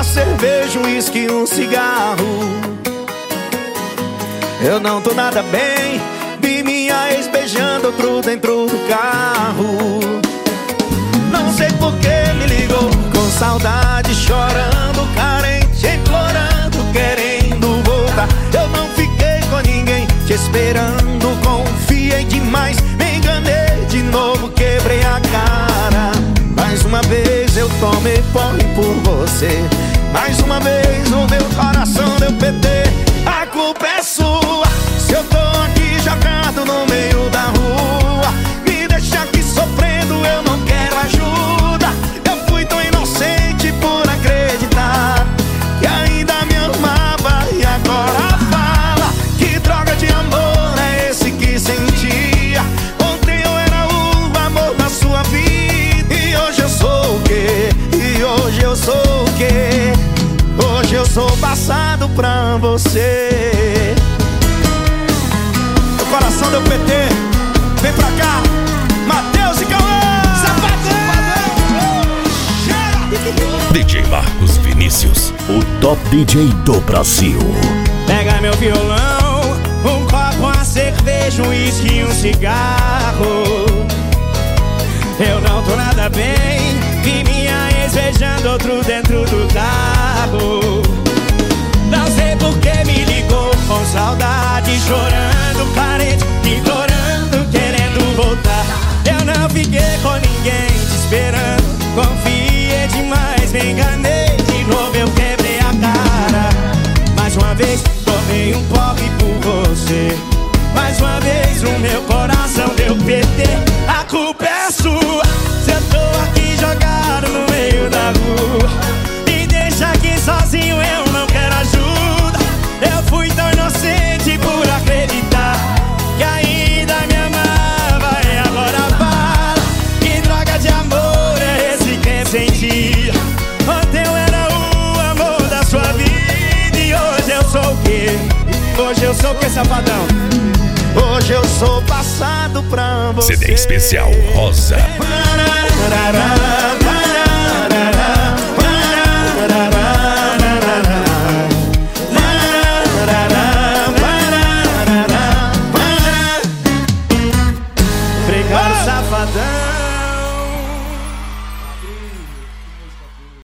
uma cerveja, um uísque, um cigarro. Eu não tô nada bem, vi minha ex beijando outro dentro do carro. Não sei por que me ligou, com saudade, chorando, carente, implorando, querendo voltar. Eu não fiquei com ninguém, te esperando, confiei demais, me enganei de novo, quebrei a cara. Mais uma vez eu tomei porre por você, mais uma vez o meu coração deu PT. A culpa é sua, se eu tô aqui jogado no meio da rua. Me deixa aqui sofrendo, eu não quero ajuda. Eu fui tão inocente por acreditar que ainda me amava, e agora fala que droga de amor é esse que sentia. Ontem eu era o amor da sua vida, e hoje eu sou o quê? E hoje eu sou o quê? Hoje eu sou passado pra você. Meu coração deu PT, vem pra cá, Matheus e Cauã. Safadão! DJ Marcos Vinícius, o top DJ do Brasil. Pega meu violão, um copo, uma cerveja, um uísque e um cigarro. Eu não tô nada bem, vi minha ex beijando outro dentro do carro. Não sei por que me ligou, com saudade, chorando, carente, implorando, querendo voltar. Eu não fiquei com ninguém, te esperando, confiei demais, me enganei de novo, eu quebrei a cara. Mais uma vez tomei um porre por você, mais uma vez o meu coração deu PT. A culpa é sua, se eu tô aqui jogado no meio da rua. Me deixa aqui sozinho, eu não quero ajuda. Eu fui tão inocente por acreditar que ainda me amava, e agora fala que droga de amor é esse que sentia. Ontem eu era o amor da sua vida, e hoje eu sou o quê? Hoje eu sou o quê, safadão? Hoje eu sou passado pra você. CD especial Rosa.